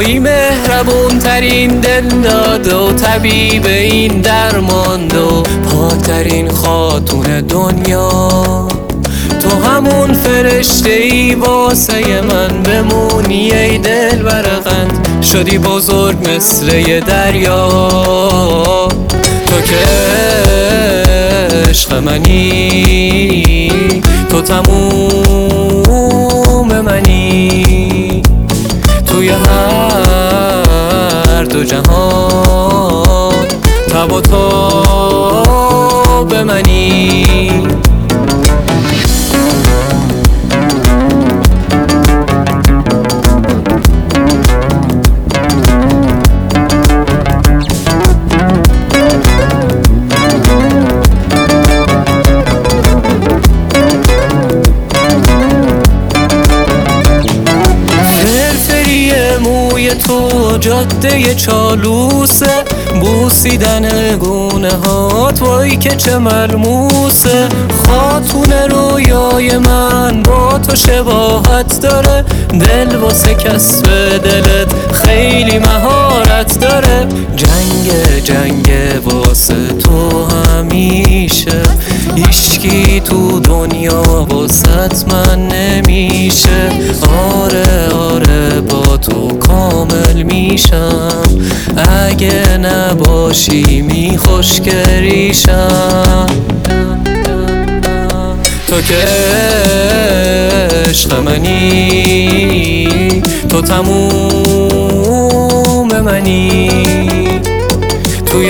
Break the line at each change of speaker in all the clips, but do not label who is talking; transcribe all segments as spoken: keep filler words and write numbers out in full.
تویی مهربون ترین دلداد و طبیب این درماند و پاکترین خاتون دنیا. تو همون فرشته ای واسه من بمونی ای دل برقند، شدی بزرگ مثل یه دریا. تو که عشق منی، تو تموم منی، توی هر دو جهان تب و تاب منی. تو جاده چالوسه، بوسیدن گونه هات وای که چه ملموسه. خاتون رویای من با تو شباهت داره، دل واسه کسب دلت خیلی مهارت داره. جنگ جنگ واسه تو همیشه، هیچکی تو دنیا واسط من نمیشه. آره آره با تو کامل میشم، اگه نباشی میخوشگریشم. تو که عشق منی، تو تموم منی، توی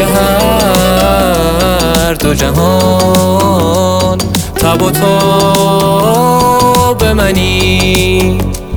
هر دو جهان تب و تاب منی.